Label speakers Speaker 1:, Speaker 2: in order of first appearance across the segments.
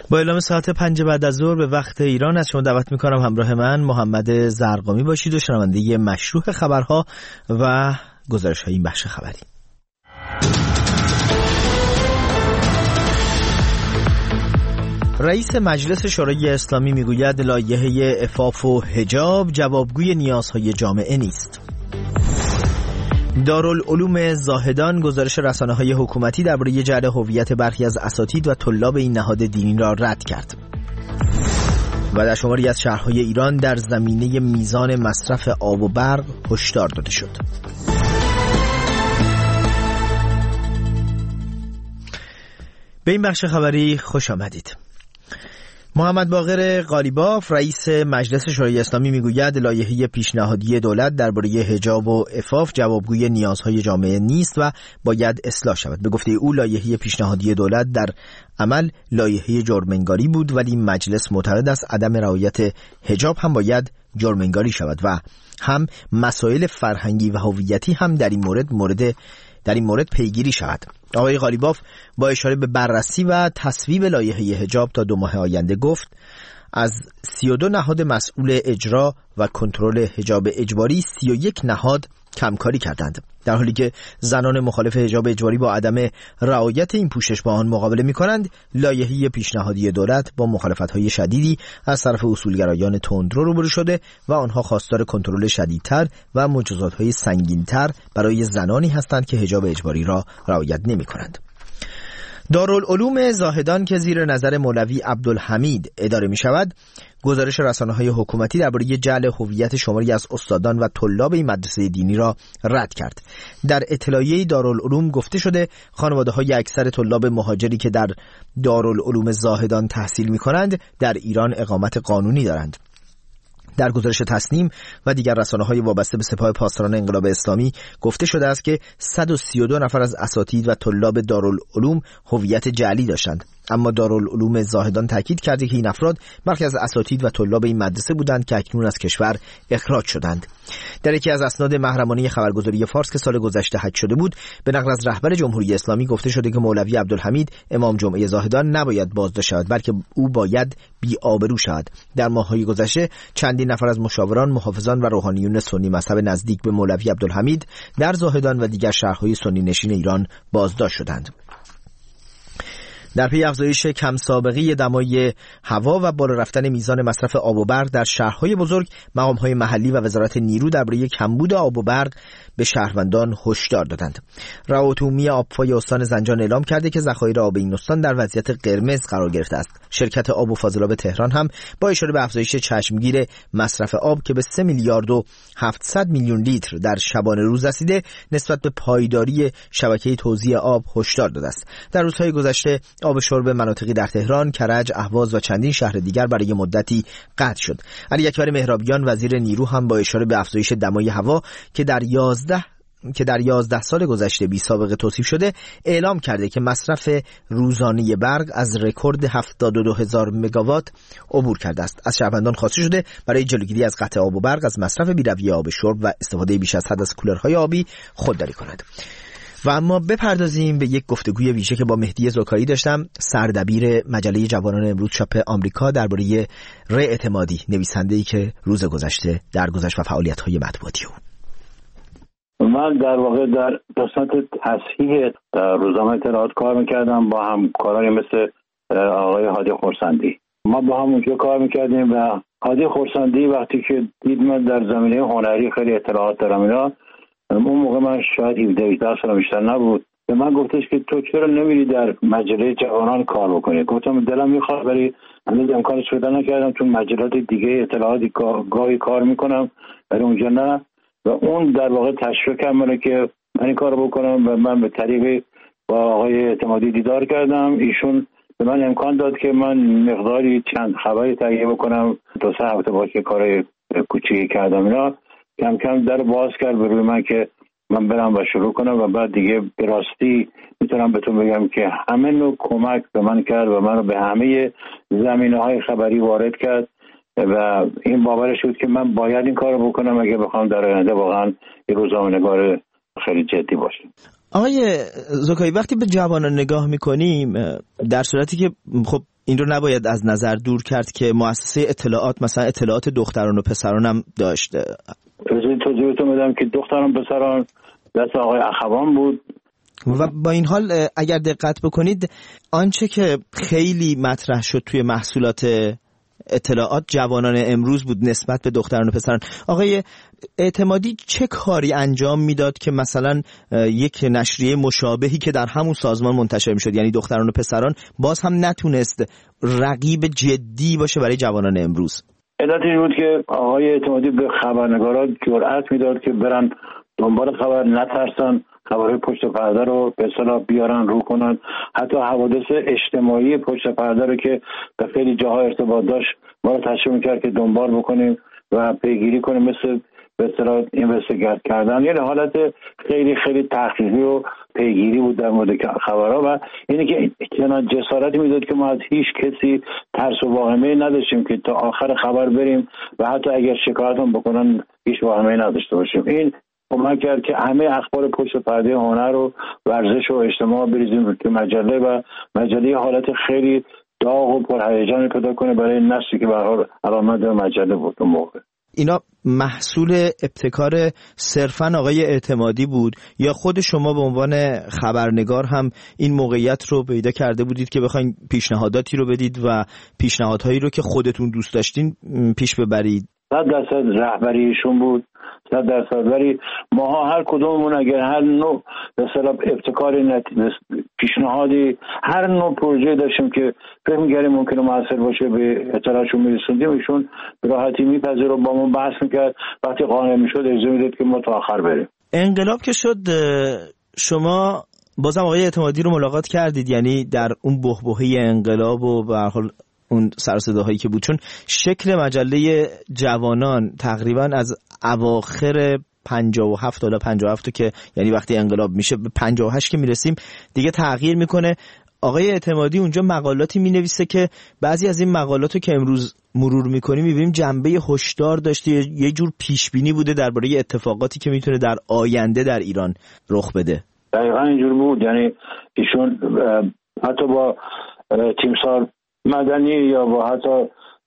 Speaker 1: با اعلام ساعت 5 بعد از ظهر به وقت ایران از شما دعوت میکنم همراه من محمد زرقامی باشید و شنونده مشروع خبرها و گزارش های این بخش خبری. رئیس مجلس شورای اسلامی میگوید لایحه عفاف و حجاب جوابگوی نیازهای جامعه نیست. دارالعلوم زاهدان گزارش رسانه‌های حکومتی درباره جعل هویت برخی از اساتید و طلاب این نهاد دینی را رد کرد. و در شماری از شهرهای ایران در زمینه میزان مصرف آب و برق هشدار داده شد. به این بخش خبری خوش آمدید. محمد باقر قالیباف رئیس مجلس شورای اسلامی میگوید لایحه پیشنهادی دولت درباره حجاب و عفاف جوابگوی نیازهای جامعه نیست و باید اصلاح شود. به گفته او لایحه پیشنهادی دولت در عمل لایحه جرم‌انگاری بود، ولی مجلس معتقد است عدم رعایت حجاب هم باید جرم‌انگاری شود و هم مسائل فرهنگی و هویتی هم در این مورد پیگیری شود. آقای قالیباف با اشاره به بررسی و تصویب لایحه حجاب تا 2 ماه آینده گفت از 32 نهاد مسئول اجرا و کنترل حجاب اجباری 31 نهاد کمکاری کردند، در حالی که زنان مخالف حجاب اجباری با عدم رعایت این پوشش با آن مقابله می‌کنند. لایحه پیشنهادی دولت با مخالفت‌های شدیدی از طرف اصولگرایان تندرو روبرو شده و آنها خواستار کنترل شدیدتر و مجازات‌های سنگین‌تر برای زنانی هستند که حجاب اجباری را رعایت نمی‌کنند. دارالعلوم زاهدان که زیر نظر مولوی عبدالحمید اداره می شود، گزارش رسانه‌های حکومتی درباره جعل هویت شماری از استادان و طلاب این مدرسه دینی را رد کرد. در اطلاعیه دارالعلوم گفته شده خانواده‌های اکثر طلاب مهاجری که در دارالعلوم زاهدان تحصیل می‌کنند در ایران اقامت قانونی دارند. در گزارش تصنیم و دیگر رسانه‌های وابسته به سپاه پاسداران انقلاب اسلامی گفته شده است که 132 نفر از اساتید و طلاب دارالعلوم هویت جعلی داشتند، اما دارالعلوم زاهدان تاکید کرده که این افراد برخی از اساتید و طلاب این مدرسه بودند که اکنون از کشور اخراج شدند. در یکی از اسناد محرمانه خبرگزاری فارس که سال گذشته حک شده بود، به نقل از رهبر جمهوری اسلامی گفته شده که مولوی عبدالحمید امام جمعه زاهدان نباید بازداشت شود، بلکه او باید بی‌آبرو شود. در ماه‌های گذشته چندین نفر از مشاوران، محافظان و روحانیون سنی مذهب نزدیک به مولوی عبدالحمید در زاهدان و دیگر شهرهای سنی نشین ایران بازداشت شدند. در پی افزایش کم سابقه دمای هوا و بالا رفتن میزان مصرف آب و برق در شهرهای بزرگ، مقام‌های محلی و وزارت نیرو درباره کمبود آب و برق به شهروندان هشدار دادند. روابط عمومی آبفای استان زنجان اعلام کرده که ذخایر آب این استان در وضعیت قرمز قرار گرفته است. شرکت آب و فاضلاب تهران هم با اشاره به افزایش چشمگیر مصرف آب که به 3 میلیارد و 700 میلیون لیتر در شبانه روز رسیده، نسبت به پایداری شبکه توزیع آب هشدار داده است. در روزهای گذشته آب شرب مناطقی در تهران، کرج، اهواز و چندین شهر دیگر برای مدتی قطع شد. علی اکبر مهرابیان وزیر نیرو هم با اشاره به افزایش دمای هوا که در 11 سال گذشته بی سابقه توصیف شده، اعلام کرده که مصرف روزانه برق از رکورد 72,000 مگاوات عبور کرده است. از شهروندان خواسته شده برای جلوگیری از قطع آب و برق از مصرف بی‌رویه آب شرب و استفاده بیش از حد از کولرهای آبی خودداری کنند. و اما بپردازیم به یک گفتگوی ویژه که با مهدی زکایی داشتم، سردبیر مجله جوانان امروز چاپ آمریکا، درباره ری اعتمادی، نویسنده‌ای که روز گذشته درگذشت و فعالیت‌های مطبوعاتی او.
Speaker 2: من در واقع در قسمت تصحیح روزنامه اطلاعات کار میکردم با همکارانی مثل آقای هادی خورسندی. ما با هم اونجا کار میکردیم و هادی خورسندی وقتی که دید من در زمینه هنری خیلی اطلاعات دارم اینا، اون موقع من شاید 17 سال بیشتر نبود، به من گفتش که تو چرا نمیری در مجله جوانان کار بکنی؟ گفتم دلم میخواد، ولی هنوز امکانش پیدا نکردم، چون مجلات دیگه اطلاعاتی گاهی کار میکنم ولی اونجا نه. و اون در واقع تشویق منه که من این کارو بکنم و من به طریق با آقای اعتمادی دیدار کردم. ایشون به من امکان داد که من مقداری چند خبری تهیه بکنم. 2-3 هفته باشه کار کوچیکی کردم اینا، کم کم در باز کرد به روی من که من برم و شروع کنم و بعد دیگه به راستی میتونم بهتون بگم که همه نوع کمک به من کرد و منو به همه زمینه‌های خبری وارد کرد و این باورش بود که من باید این کارو بکنم اگه بخوام در آینده واقعا یه روزنامه‌نگار خیلی جدی باشم.
Speaker 1: آقای زکایی وقتی به جوانان نگاه میکنیم، در صورتی که خب این رو نباید از نظر دور کرد که مؤسسه اطلاعات مثلا اطلاعات دختران و پسران هم داشت.
Speaker 2: توضیحتون بدم که دختران پسران دست آقای اخوان بود
Speaker 1: و با این حال اگر دقت بکنید آنچه که خیلی مطرح شد توی محصولات اطلاعات جوانان امروز بود نسبت به دختران و پسران. آقای اعتمادی چه کاری انجام میداد که مثلا یک نشریه مشابهی که در همون سازمان منتشر میشد، یعنی دختران و پسران، باز هم نتونست رقیب جدی باشه برای جوانان امروز؟
Speaker 2: علتی بود که آقای اعتمادی به خبرنگاران جرأت میداد که برن دنبال خبر، نترسن خبرهای پشت پرده رو به اصطلاح بیارن رو کنن. حتی حوادث اجتماعی پشت پرده رو که به خیلی جاها ارتباط داشت ما رو تشویق میکرد که دنبال بکنیم و پیگیری کنیم، مثل به اصطلاح اینوستیگیت کردن. یعنی حالت خیلی خیلی تحقیقی و پیگیری بود در مورد خبرها و اینی که چنان جسارتی میداد که ما از هیچ کسی ترس و واهمه نداشتیم که تا آخر خبر بریم و حتی اگر شکایتون بکنن هیچ واهمه نداشته باشیم. این کمک کرد که همه اخبار پشت پرده هنر و ورزش و اجتماع بریزیم که مجله و مجله حالت خیلی داغ و پرهیجانی پیدا کنه برای نسلی که به هر حال علاقه‌مند مجله بود اون موقع.
Speaker 1: اینا محصول ابتکار صرفاً آقای اعتمادی بود یا خود شما به عنوان خبرنگار هم این موقعیت رو پیدا کرده بودید که بخواید پیشنهاداتی رو بدید و پیشنهادهایی رو که خودتون دوست داشتین پیش ببرید؟
Speaker 2: 100% رهبریشون بود، 100%. ولی ماها هر کدوممون اگر هر نوع به اصطلاح ابتکاری پیشنهادی هر نوع پروژه داشتیم که فکر می‌کردیم ممکنه موثر باشه به اطلاعشون می‌رسوندیم، ایشون به راحتی میپذیر و با ما بحث می‌کرد. وقتی قانع می‌شد اجازه می‌داد که ما تا آخر بریم.
Speaker 1: انقلاب که شد شما بازم آقای اعتمادی رو ملاقات کردید، یعنی در اون بحبوحه انقلاب و به هر حال اون سر و صداهایی که بود، چون شکل مجله جوانان تقریبا از اواخر 57 تا 57 که یعنی وقتی انقلاب میشه به 58 که میرسیم دیگه تغییر میکنه. آقای اعتمادی اونجا مقالاتی مینویسه که بعضی از این مقالاتو که امروز مرور میکنیم میبینیم جنبه هشدار داشته، یه جور پیش بینی بوده درباره اتفاقاتی که میتونه در آینده در ایران رخ بده.
Speaker 2: دقیقاً اینجور بود. یعنی ایشون حتی با تیمسار مدنی یا با حتی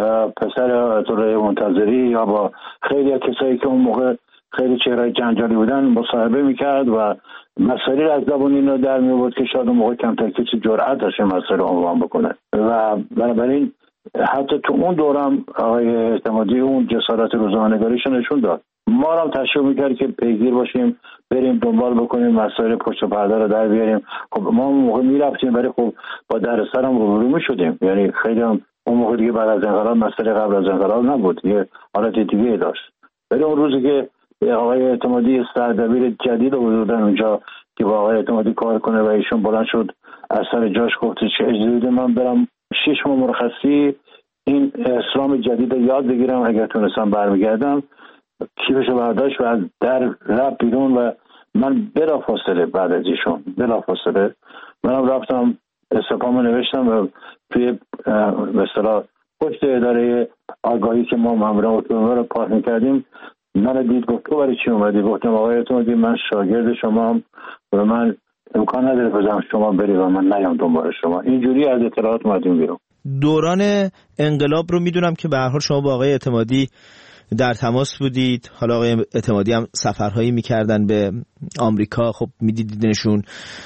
Speaker 2: پسر آیت‌الله منتظری یا با خیلی از کسایی که اون موقع خیلی چهرهای جنجالی بودن مصاحبه میکرد و مسائلی از زبون اینو در می‌آورد که شاید اون موقع کمتر کسی جرأت داشت مسائل عنوان بکنه و بنابراین حتی تو اون دورم آقای اعتمادی اون جسارت روزنامه‌نگاریش نشون داد. ما رو هم تشویق میکرد که پیگیر باشیم، بریم دنبال بکنیم، مسائل پشت پرده رو در بیاریم. خب ما اون موقع میرفتیم ولی خب با دردسرم روبرو میشدیم. یعنی خیلی هم اون موقع دیگه بعد از انقلاب مسئله قبل از انقلاب نبود، یه حالت دیگه داشت. ولی اون روزی که آقای اعتمادی سردبیر جدید آوردن اونجا که با آقای اعتمادی کار کنه و ایشون بلند شد از سر جاش گفت چه اجازه بده من برم 6 ماه مرخصی این اسلام جدید رو یاد بگیرم، اگر تونستم برمیگردم. کیفشو برداشت و از در رفت بیرون و من بلافاصله بعد از ایشون بلافاصله منم رفتم استعفامو نوشتم و توی به اصطلاح پشت اداره آگاهی که ما ماموران اتومبیل رو پارک می‌کردیم من دید گفت تو برای چی اومدی؟ گفتم آقای اعتمادی من شاگرد شما و من امکان نداره بزنم شما بری و من نیام دنبال شما. اینجوری از اطلاعات اومدیم بیرون.
Speaker 1: دوران انقلاب رو میدونم که به هر حال شما با آقای اعتمادی در تماس بودید. حالا آقای اعتمادی هم سفرهایی میکردن به آمریکا، خب میدیدینشون.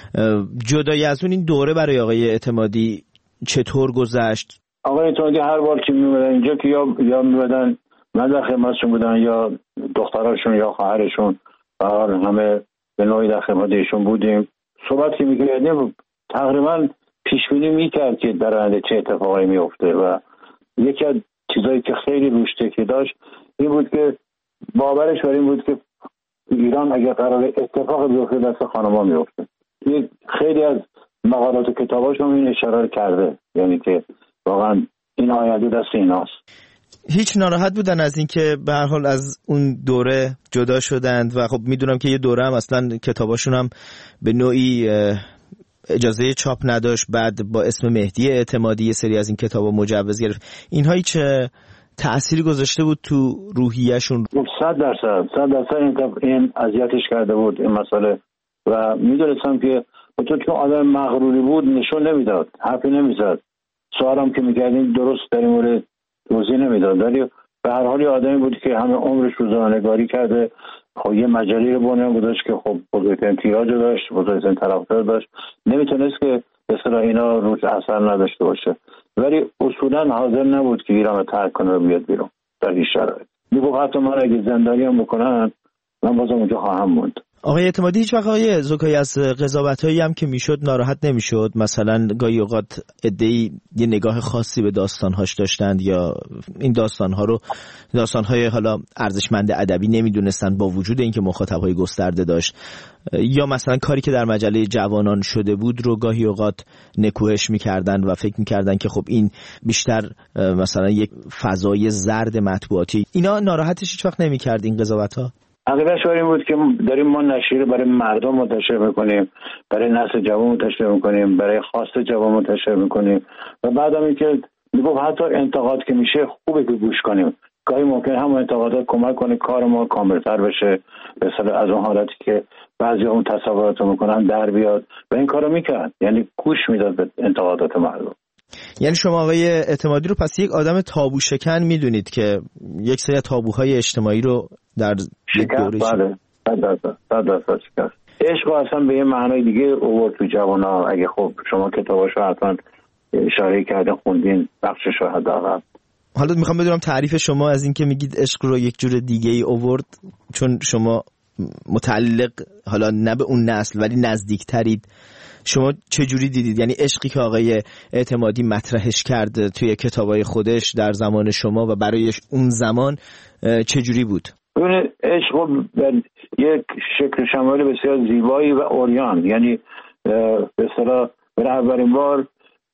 Speaker 1: جدای از اون این دوره برای آقای اعتمادی چطور گذشت؟
Speaker 2: آقای اعتمادی هر بار که میومدن اینجا که یا میومدن من در خدمتشون بودن یا دختراشون یا خواهرشون، همه به نوعی در خدمت ایشون بودیم. صحبت که میکردیم تقریبا پیش بینی میکرد که در آینده چه اتفاقی میفته و یکی از چیزایی که خیلی روش تکیه داشت این بود که باورش بر این بود که ایران اگر قرار اتفاق بیفته دست خانم‌ها میفته. خیلی از مقالات و کتاباشون این اشاره کرده، یعنی که واقعا این آینده دست ایناست.
Speaker 1: هیچ ناراحت بودن از اینکه به هر حال از اون دوره جدا شدند و خب میدونم که یه دوره هم اصلا کتاباشون هم به نوعی اجازه چاپ نداشت، بعد با اسم مهدی اعتمادی یه سری از این کتابا مجوز گرفت. اینها هیچ تأثیری گذاشته بود تو روحیه‌شون؟
Speaker 2: 100% این اذیتش کرده بود این مسئله. و میدونستم که چون آدم مغروری بود نشون نمیداد، حرفی نمیزد، سوالم که میکردیم درست در این مورد توضیح نمیداد، ولی به هر حال آدمی بود که همه عمرش روزنامه‌نگاری کرده. خب یه مجله رو بنیان گذاشت که خب بزرگترین تیراژ داشت، بزرگترین طرفدار داشت، نمیتونست که به اصطلاح اینا روش اثر نداشته باشه، ولی اصولا حاضر نبود که ایران رو ترک کنه و بیاد بیرون در هیچ شرایط. میگفت حتی من اگه زندانی هم بکنن من بازم اونجا خواهم موند.
Speaker 1: آقای اعتمادی هیچ وقت آقای زکایی از قضاوتایی هم که میشد ناراحت نمیشد؟ مثلا گاهی اوقات عده‌ای یه نگاه خاصی به داستانهاش داشتند یا این داستانهای حالا ارزشمند ادبی نمیدونستند با وجود اینکه مخاطبای گسترده داشت، یا مثلا کاری که در مجله جوانان شده بود رو گاهی اوقات نکوهش میکردن و فکر میکردن که خب این بیشتر مثلا یک فضای زرد مطبوعاتی، اینا ناراحتش هیچ وقت نمیکرد این قضاوت‌ها؟
Speaker 2: عقیده‌اش این بود که داریم ما نشریه برای مردم منتشر میکنیم، برای نسل جوان منتشر میکنیم، برای خواست جوان منتشر میکنیم و بعدم اینکه میگفت حتی انتقاد که میشه خوبه که گوش کنیم، گاهی ممکن هم انتقادات کمک کنه کار ما کاملتر بشه، به اصطلاح از اون حالتی که بعضی اون تصورات میکنن در بیاد و این کارو میکرد، یعنی گوش میداد به انتقادات مردم.
Speaker 1: یعنی شما آقای اعتمادی رو پس یک آدم تابو شکن میدونید که یک سری تابوهای اجتماعی رو در یک دوره
Speaker 2: بله 100% شکست. عشق اصلا به یه معنای دیگه اوورد تو جوانا. اگه خب شما کتاباشو حتما اشاره کردین خوندین بخشش رو حداقل.
Speaker 1: حالا میخوام بدونم تعریف شما از این که میگید عشق رو یک جور دیگه ای اوورد، چون شما متعلق حالا نه به اون نسل ولی نزدیکترید، شما چه جوری دیدید؟ یعنی عشقی که آقای اعتمادی مطرحش کرد توی کتابای خودش در زمان شما و برای اون زمان چه جوری بود؟
Speaker 2: اون عشق یک شکل شمالی بسیار زیبایی و عریان، یعنی به اصطلاح برای اولین بار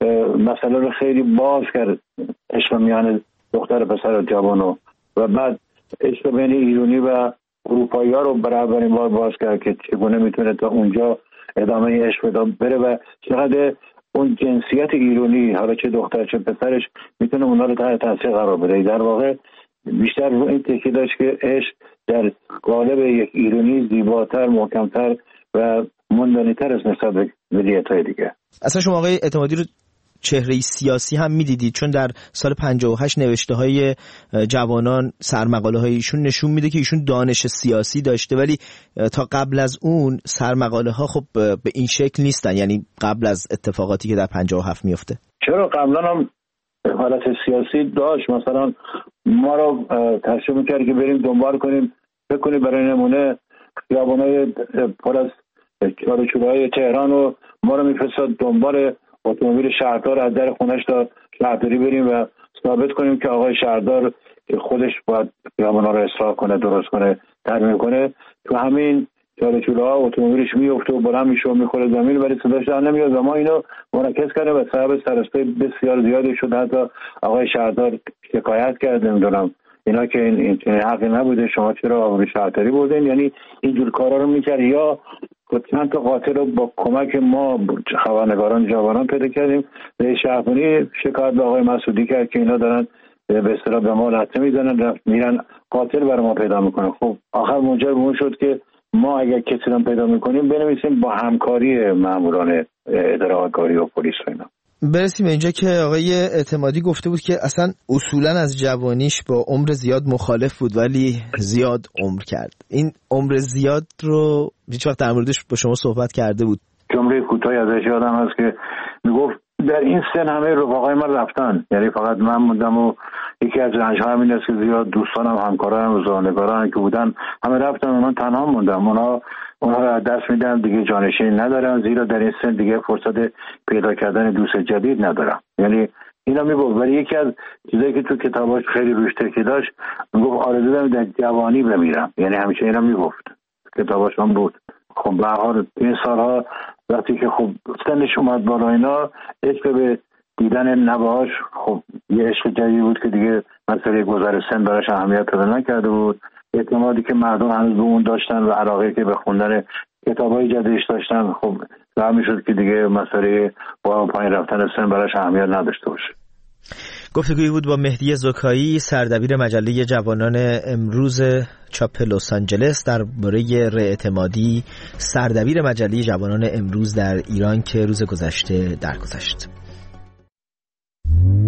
Speaker 2: مسئله رو خیلی باز کرد، عشق میان دختر پسر جوانو، و بعد عشق بین ایرانی و اروپایی ها رو برای اولین بار باز کرد که چگونه میتونه تا اونجا ادامه عشق بره و چقدر اون جنسیت ایرانی، حالا چه دختر چه پسرش، میتونه اونا رو تحت تاثیر قرار بده. در واقع بیشتر رو این تاکید داشت که عشق در قالب یک ایرانی زیباتر، محکمتر و ماندنی‌تر از نسبت به ملیت‌های دیگه.
Speaker 1: اصلا شما آقای اعتمادی رو چهره سیاسی هم میدیدید، چون در سال 58 نوشته های جوانان سرمقاله های ایشون نشون میده که ایشون دانش سیاسی داشته، ولی تا قبل از اون سرمقاله ها خب به این شکل نیستن، یعنی قبل از اتفاقاتی که در 57 میفته.
Speaker 2: چرا قبلا هم حالت سیاسی داشت، مثلا ما رو تشویق میکرد که بریم دنبال کنیم، فکر کنیم برای نمونه خیابانای پر از چارچوب‌های تهران و ما رو میفرستاد دنبال اتومبیل شهردار از در خونش تا شهرداری بریم و ثابت کنیم که آقای شهردار که خودش باید خیابانا رو اصلاح کنه، درست کنه، ترمیم کنه، تو همین چارچوب‌ها اتومبیلش میفته و بلند میشه و میخوره زمین، ولی صداش در نمیاد و ما اینو منعکس کردیم و سبب سراسپای بسیار زیادی شد. حتی آقای شهردار شکایت کرد، نمیدونم اینا که این حقی نبوده، شما چرا آقای شهرداری بردین، یعنی اینجور کارا رو میکرد. یا چند تا قاتل رو با کمک ما خبرنگاران جوانان پیدا کردیم. رئیس شهربانی شکایت به آقای مسعودی کرد که اینا دارن به اصطلاح به ما لطمه میزنن، میرن قاتل برای ما پیدا میکنن. خب آخر منجر به اون شد که ما اگر کسی رو پیدا میکنیم بنویسیم با همکاری ماموران اداره کاری و پلیس و اینا.
Speaker 1: برسیم اینجا که آقای اعتمادی گفته بود که اصلا اصولا از جوانیش با عمر زیاد مخالف بود ولی زیاد عمر کرد. این عمر زیاد رو هیچ وقت در موردش با شما صحبت کرده بود؟
Speaker 2: جمله کوتاهی ازش یادم هست که میگفت در این سن همه رفقای من رفتن، یعنی فقط من موندم و یکی از رنج‌ها همین است که زیاد دوستانم، همکارانم، روزنامه‌نگاران که بودن همه رفتن، من تنها موندم. اونها رو دست میدم، دیگه جانشین ندارم، زیرا در این سن دیگه فرصت پیدا کردن دوست جدید ندارم. یعنی اینا میگفت. ولی یکی از چیزایی که تو کتاباش خیلی روش تاکید داشت، میگفت آرزو دارم در جوانی بمیرم، یعنی همیشه اینا میگفت، کتاباش هم بود. خب به هر حال این سالها وقتی که خب سنش اومد بالا، اینا عشق به دیدن نوه‌هاش خب یه عشق جدید بود که دیگه مسئله گذر سن براش اهمیت پیدا نکرده بود. اعتمادی که مردم هنوز به اون داشتن و علاقه که به خوندن کتابای جدیدش داشتن، خب راه میشد که دیگه مسئله با پایین رفتن سن براش اهمیت نداشته باشه.
Speaker 1: گفتگویی بود با مهدی زکایی، سردبیر مجله جوانان امروز چاپ لس آنجلس، درباره رأی‌اعتمادی سردبیر مجله جوانان امروز در ایران که روز گذشته درگذشت.